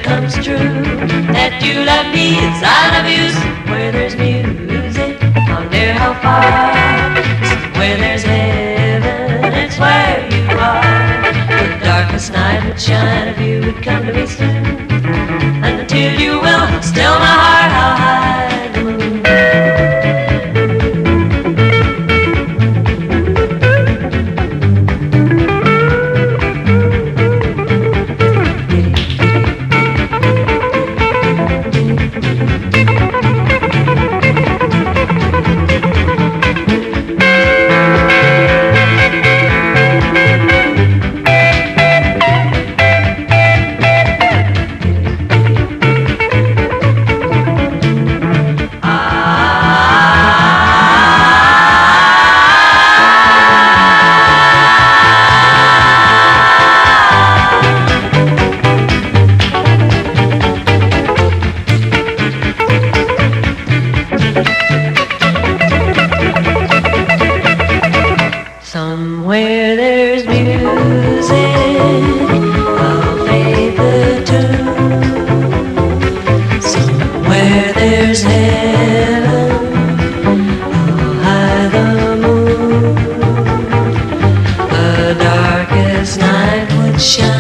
comes true. That you love me as I love you. Somewhere there's music, I wonder how far. Somewhere there's heaven, it's where you are. The darkest night would shine if you would come to me soon. And until you will, still my heart, I'll hide the moon. Somewhere there's music, I'll fade the tune. Somewhere there's heaven, I'll hide the moon. The darkest night would shine